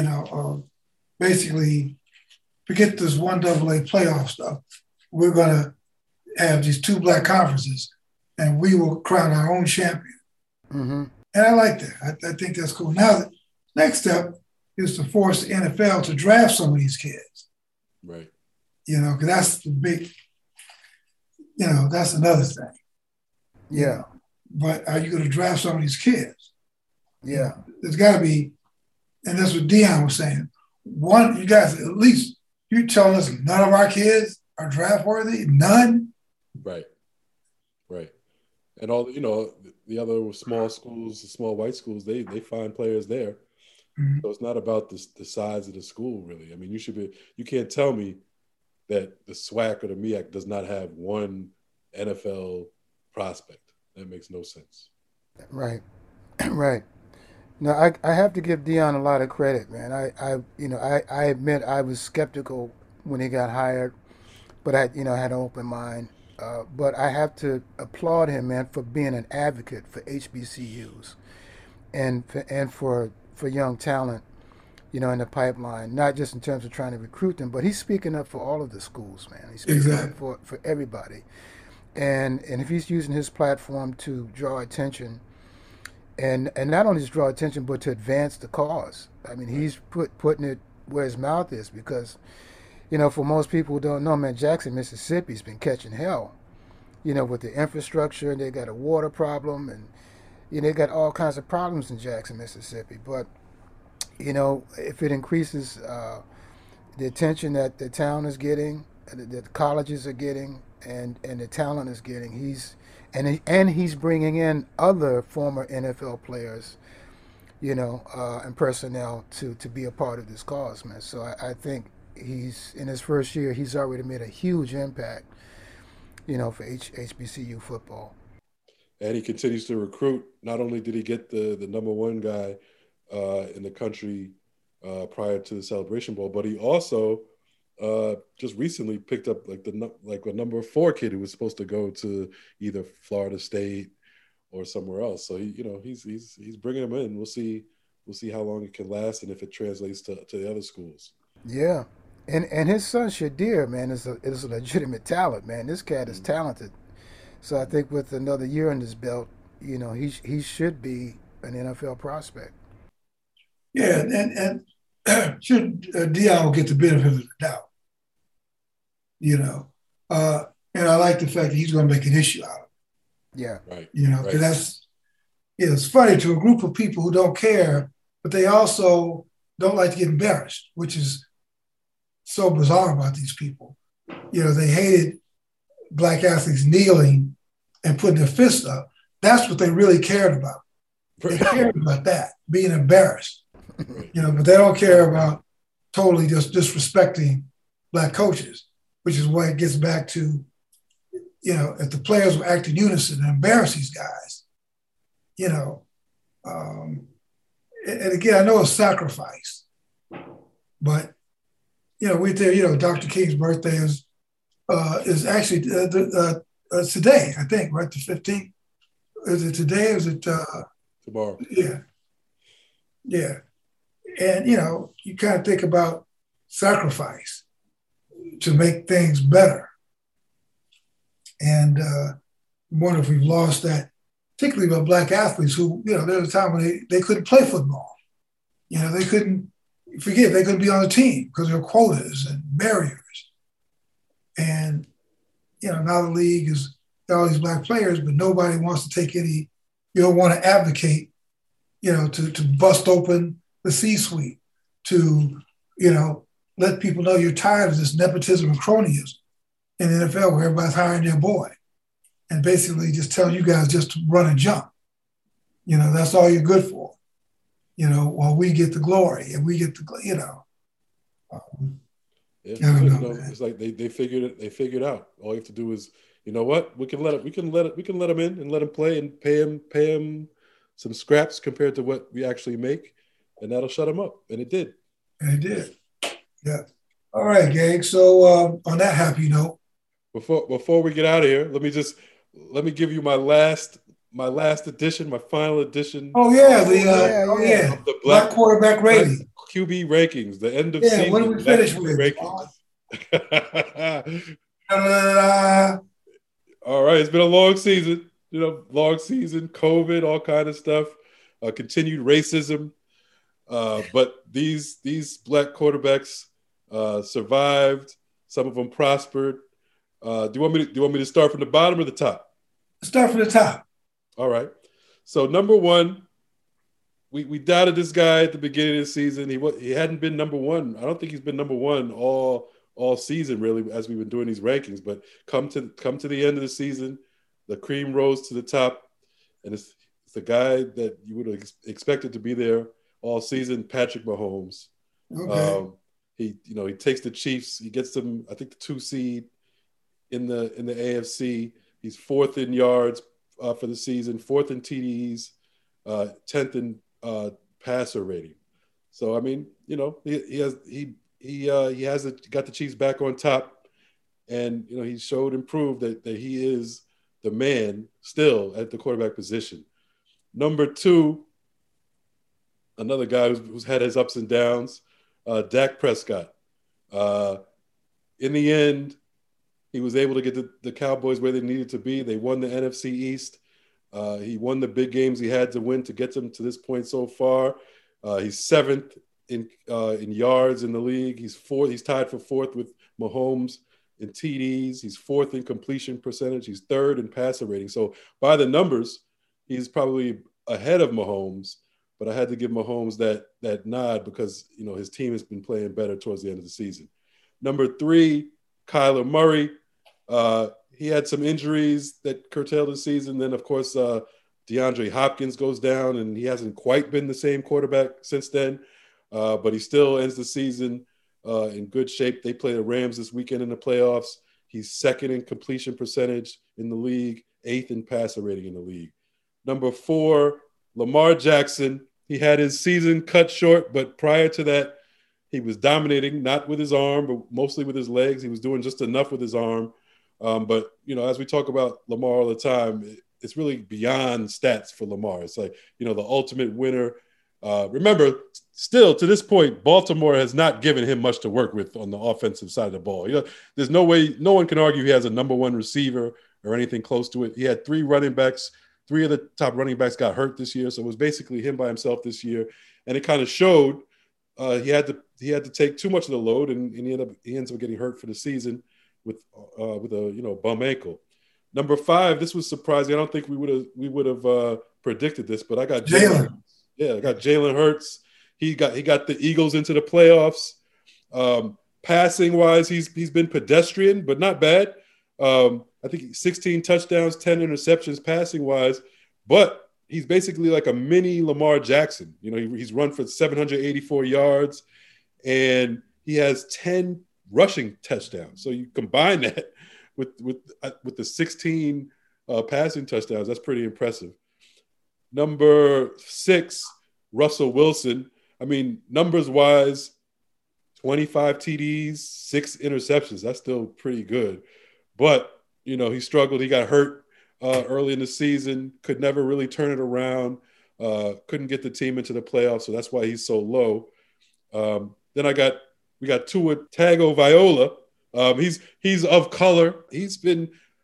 Basically, forget this one AA playoff stuff. We're going to have these two black conferences, and we will crown our own champion. Mm-hmm. And I like that. I think that's cool. Now, the next step is to force the NFL to draft some of these kids. Right. Because that's the big, that's another thing. Yeah. But are you going to draft some of these kids? Yeah. There's got to be, and that's what Dion was saying. One, you guys, at least you telling us none of our kids are draft worthy? None? Right. Right. And all, the other small schools, the small white schools, they find players there. Mm-hmm. So it's not about the size of the school, really. I mean, you can't tell me that the SWAC or the MEAC does not have one NFL prospect. That makes no sense. Right. Right. No, I have to give Dion a lot of credit, man. I admit I was skeptical when he got hired, but I had an open mind. But I have to applaud him, man, for being an advocate for HBCUs and for young talent, in the pipeline, not just in terms of trying to recruit them, but he's speaking up for all of the schools, man. He's speaking up for everybody. And if he's using his platform to draw attention, and not only to draw attention, but to advance the cause. I mean, he's putting it where his mouth is because, for most people who don't know, man, Jackson, Mississippi's been catching hell, with the infrastructure. They got a water problem, and they got all kinds of problems in Jackson, Mississippi. But, if it increases the attention that the town is getting, that the colleges are getting, and the talent is getting, he's bringing in other former NFL players, and personnel to be a part of this cause, man. So I think he's in his first year, he's already made a huge impact, for HBCU football. And he continues to recruit. Not only did he get the number one guy in the country prior to the Celebration Bowl, but he also just recently picked up a number 4 kid who was supposed to go to either Florida State or somewhere else. So he's bringing him in. We'll see how long it can last and if it translates to the other schools. Yeah, and his son Shadir, man, is a legitimate talent, man. This cat is talented. So I think with another year in his belt, he should be an NFL prospect. Yeah, and should Dion will get the benefit of the doubt. And I like the fact that he's going to make an issue out of it. Yeah. Right. Because that's, it's funny to a group of people who don't care, but they also don't like to get embarrassed, which is so bizarre about these people. They hated black athletes kneeling and putting their fists up. That's what they really cared about. They cared about that, being embarrassed. But they don't care about totally just disrespecting black coaches, which is why it gets back to, if the players will act in unison and embarrass these guys, and again, I know it's sacrifice, but, we're there, Dr. King's birthday is actually today, I think, right? The 15th. Is it today? Is it tomorrow? Yeah. Yeah. And, you kind of think about sacrifice to make things better. And wonder if we've lost that, particularly with black athletes who, there was a time when they couldn't play football. They couldn't be on the team because there were quotas and barriers. And, now the league is got all these black players, but nobody wants to take any, you don't want to advocate, to bust open the C-suite, to, let people know you're tired of this nepotism and cronyism in the NFL where everybody's hiring their boy and basically just tell you guys just to run and jump. That's all you're good for. While we get the glory and we get the. It's like they figured it. They figured out. All you have to do is, you know what? We can let him in and let him play and pay him some scraps compared to what we actually make, and that'll shut him up. And it did. Yeah. All right, gang. So on that happy note, before we get out of here, let me give you my last edition, my final edition. Oh yeah, the Black Quarterback Rating. QB rankings, the end of season. What do we finish with? All right, it's been a long season. COVID, all kind of stuff, continued racism. But these black quarterbacks survived. Some of them prospered. Do you want me to start from the bottom or the top? Start from the top. All right. So number one, we doubted this guy at the beginning of the season. He hadn't been number one. I don't think he's been number one all season really as we've been doing these rankings. But come to the end of the season, the cream rose to the top, and it's the guy that you would have expected to be there all season, Patrick Mahomes. Okay. He takes the Chiefs. He gets them, I think, the 2 seed in the AFC. He's 4th in yards for the season, 4th in TDs, 10th in passer rating. So I mean, he got the Chiefs back on top, and he showed and proved that he is the man still at the quarterback position. Number two, another guy who's had his ups and downs, Dak Prescott. In the end, he was able to get the Cowboys where they needed to be. They won the NFC East. He won the big games he had to win to get them to this point so far. He's 7th in yards in the league. He's tied for 4th with Mahomes in TDs. He's 4th in completion percentage. He's 3rd in passer rating. So by the numbers, he's probably ahead of Mahomes. But I had to give Mahomes that nod because his team has been playing better towards the end of the season. Number 3, Kyler Murray. He had some injuries that curtailed the season. Then, of course, DeAndre Hopkins goes down, and he hasn't quite been the same quarterback since then. But he still ends the season in good shape. They play the Rams this weekend in the playoffs. He's 2nd in completion percentage in the league, 8th in passer rating in the league. Number 4, Lamar Jackson. He had his season cut short, but prior to that, he was dominating, not with his arm, but mostly with his legs. He was doing just enough with his arm. But, as we talk about Lamar all the time, it's really beyond stats for Lamar. It's like, the ultimate winner. Remember, still to this point, Baltimore has not given him much to work with on the offensive side of the ball. There's no way, no one can argue he has a number 1 receiver or anything close to it. He had 3 running backs. 3 of the top running backs got hurt this year. So it was basically him by himself this year. And it kind of showed he had to take too much of the load, and he ends up getting hurt for the season with a bum ankle. Number 5, this was surprising. I don't think we would have predicted this, but I got Jalen. Yeah, I got Jalen Hurts. He got the Eagles into the playoffs. Passing wise, he's been pedestrian, but not bad. I think 16 touchdowns, 10 interceptions passing wise, but he's basically like a mini Lamar Jackson. He's run for 784 yards, and he has 10 rushing touchdowns. So you combine that with the 16 passing touchdowns, that's pretty impressive. Number 6, Russell Wilson. I mean, numbers wise, 25 TDs, 6 interceptions. That's still pretty good. But, he struggled. He got hurt early in the season, could never really turn it around, couldn't get the team into the playoffs, so that's why he's so low. Then we got Tua Tagovailoa. He's of color. He's been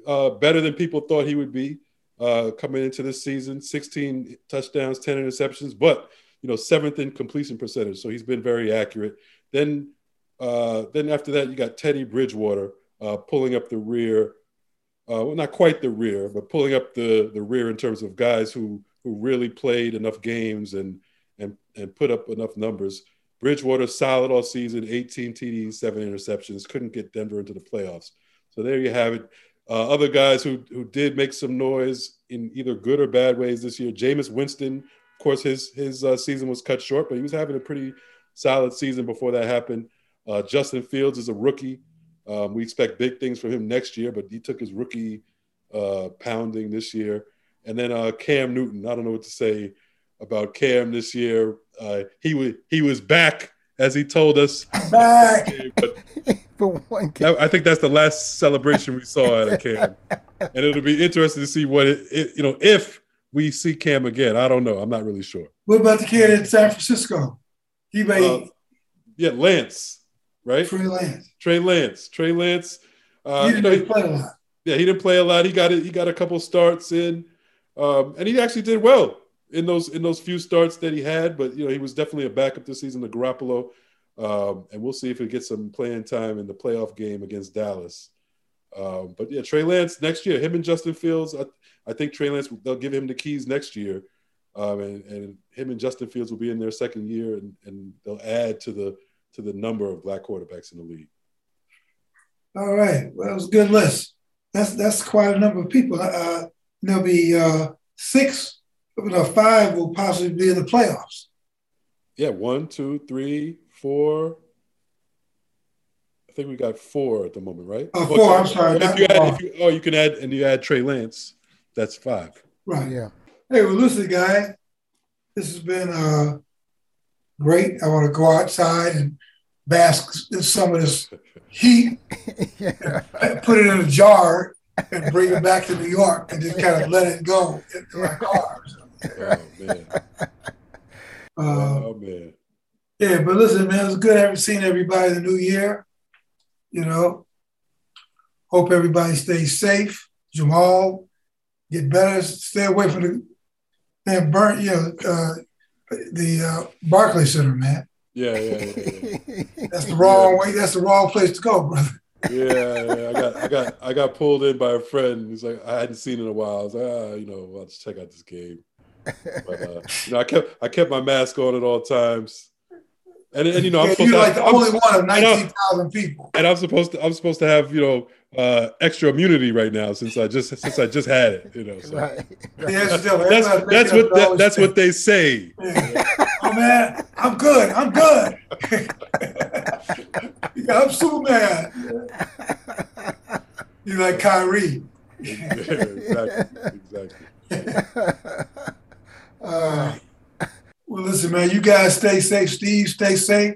better than people thought he would be coming into this season. 16 touchdowns, 10 interceptions, but 7th in completion percentage. So he's been very accurate. Then after that, you got Teddy Bridgewater pulling up the rear. Well, not quite the rear, but pulling up the rear in terms of guys who really played enough games and put up enough numbers. Bridgewater solid all season, 18 TDs, 7 interceptions, couldn't get Denver into the playoffs. So there you have it. Other guys who did make some noise in either good or bad ways this year. Jameis Winston, of course, his season was cut short, but he was having a pretty solid season before that happened. Justin Fields is a rookie. We expect big things from him next year, but he took his rookie pounding this year. And then Cam Newton, I don't know what to say about Cam this year. He was back, as he told us. Back. But I think that's the last celebration we saw out of Cam. And it'll be interesting to see what if we see Cam again. I don't know. I'm not really sure. What about the kid in San Francisco? He made Lance, right? Trey Lance. Trey Lance. He didn't play a lot. Yeah, he didn't play a lot. He got a couple starts in, and he actually did well in those few starts that he had. But he was definitely a backup this season to Garoppolo, and we'll see if he gets some playing time in the playoff game against Dallas. But yeah, Trey Lance next year. Him and Justin Fields. I think Trey Lance, they'll give him the keys next year, and him and Justin Fields will be in their second year, and they'll add to the number of black quarterbacks in the league. All right. Well, it was a good list. That's quite a number of people. There'll be 5 will possibly be in the playoffs. Yeah, 1, 2, 3, 4. I think we got 4 at the moment, right? 4. I'm sorry. You can add, and you add Trey Lance. That's 5. Right. Yeah. Hey, well, listen, guys. This has been great. I want to go outside and bask in some of this heat, and put it in a jar and bring it back to New York and just kind of let it go into my car. Oh man. Yeah, but listen, man, it was good seeing everybody in the new year. Hope everybody stays safe. Jamal, get better. Stay away from the Barclays Center, man. Yeah. That's the wrong way. That's the wrong place to go, brother. Yeah. I got pulled in by a friend. He's like, I hadn't seen it in a while. I was like, let's check out this game. But I kept my mask on at all times. And I'm supposed you're to like the only one of 19,000 people. And I'm supposed to have extra immunity right now since I just had it. So. Right. Yeah, that's what they say. Yeah. Oh man, I'm good. I'm Superman. You like Kyrie. Exactly. Well, listen, man, you guys stay safe. Steve, stay safe.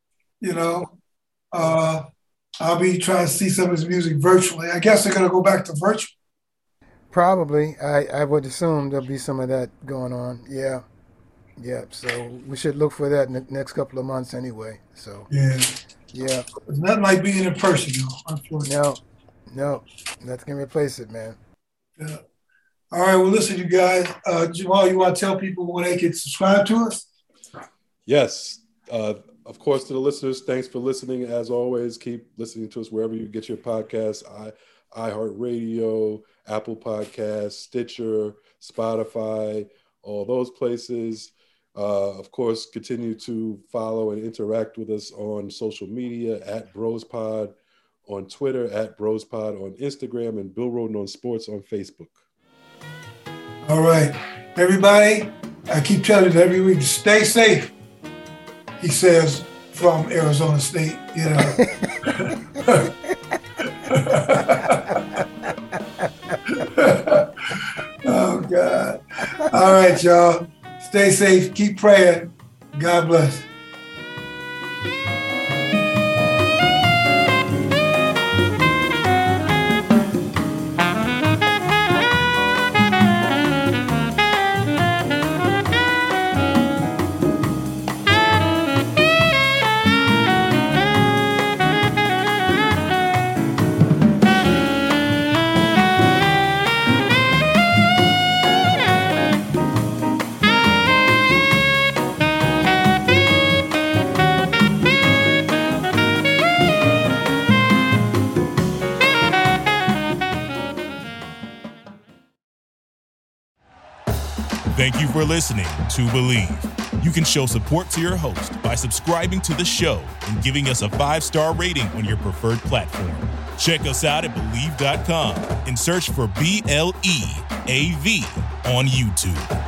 I'll be trying to see some of his music virtually. I guess they're going to go back to virtual. Probably. I would assume there'll be some of that going on. Yeah. So we should look for that in the next couple of months anyway. So yeah. It's not like being in person, though, unfortunately. No. That's going to replace it, man. Yeah. All right, well, listen, you guys. Jamal, you want to tell people where they can subscribe to us? Yes. Of course, to the listeners, thanks for listening. As always, keep listening to us wherever you get your podcasts, iHeartRadio, Apple Podcasts, Stitcher, Spotify, all those places. Of course, continue to follow and interact with us on social media at BrosPod, on Twitter at BrosPod, on Instagram, and Bill Roden on Sports on Facebook. All right. Everybody, I keep telling you every week, stay safe, he says from Arizona State, Oh, God. All right, y'all. Stay safe. Keep praying. God bless. Thank you for listening to Believe. You can show support to your host by subscribing to the show and giving us a 5-star rating on your preferred platform. Check us out at Believe.com and search for BLEAV on YouTube.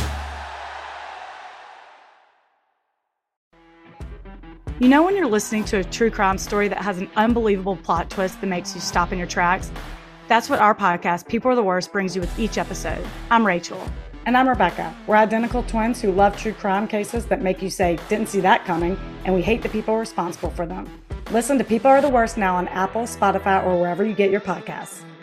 You know when you're listening to a true crime story that has an unbelievable plot twist that makes you stop in your tracks? That's what our podcast, People Are the Worst, brings you with each episode. I'm Rachel. And I'm Rebecca. We're identical twins who love true crime cases that make you say, didn't see that coming, and we hate the people responsible for them. Listen to People Are the Worst now on Apple, Spotify, or wherever you get your podcasts.